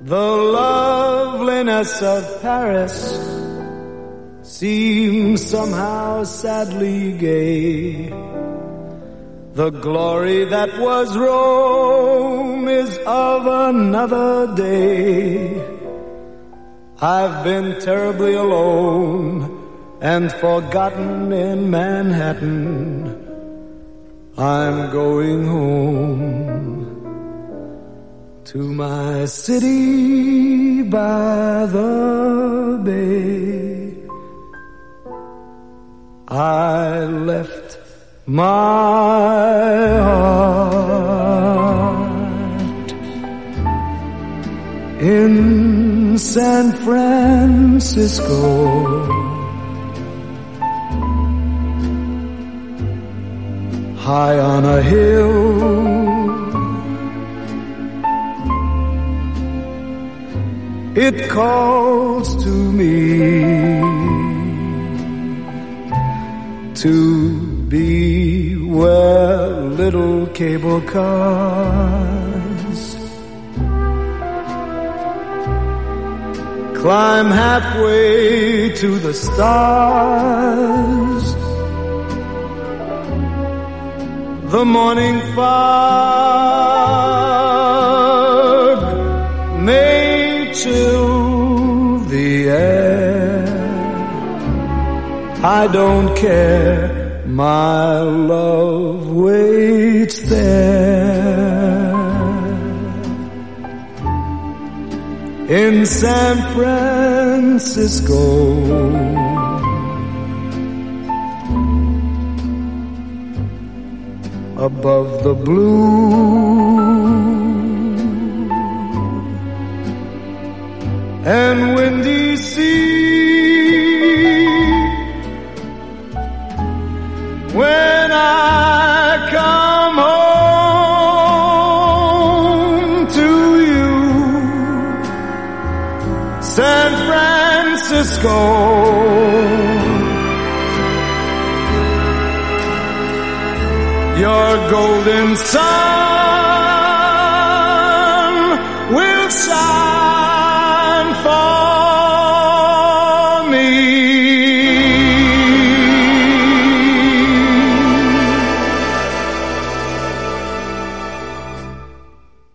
The loveliness of Paris seems somehow sadly gay. The glory that was Rome is of another day. I've been terribly alone and forgotten in Manhattan. I'm going home to my city by the bay. I left my heart in San Francisco, high on a hill. It calls to me to be where little cable cars climb halfway to the stars. The morning fog may chill the air. I don't care, my love waits there in San Francisco. Above the blue and windy sea, when I come home to you, San Francisco, your golden sun